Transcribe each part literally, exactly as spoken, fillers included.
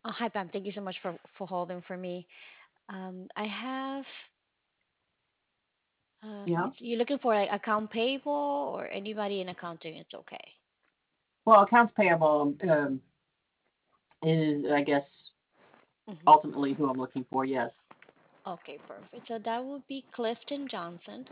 Oh, hi, Pam. Thank you so much for for holding for me. Um, I have. Uh, let me Yeah. see. You're looking for like account payable or anybody in accounting? It's okay. Well, accounts payable um, is, I guess, Hmm. ultimately who I'm looking for. Yes. Okay, perfect. So that would be Clifton Johnson.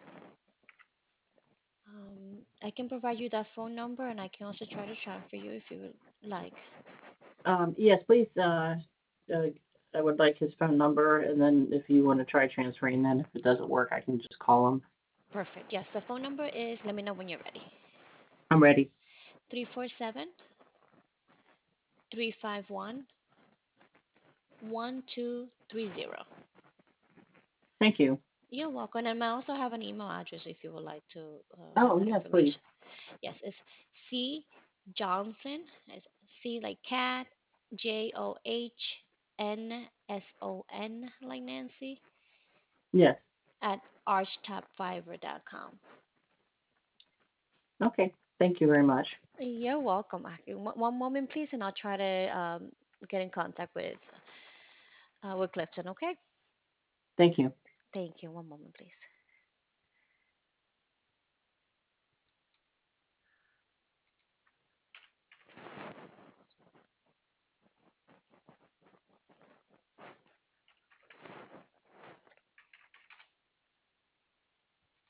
Um, I can provide you that phone number, and I can also try to transfer you if you would like. Um, yes, please. Uh, uh, I would like his phone number, and then if you want to try transferring, then if it doesn't work, I can just call him. Perfect. Yes, the phone number is. Let me know when you're ready. I'm ready. Three four seven three five one one two three zero. Thank you. You're welcome. And I also have an email address if you would like to uh, have Oh, that yes, information. please. Yes, it's C Johnson. It's C like cat, J O H N S O N like Nancy Yes. at archtopfiber dot com. Okay. Thank you very much. You're welcome, Aki. One one moment, please, and I'll try to um, get in contact with uh, with Clifton. Okay? Thank you. Thank you. One moment, please.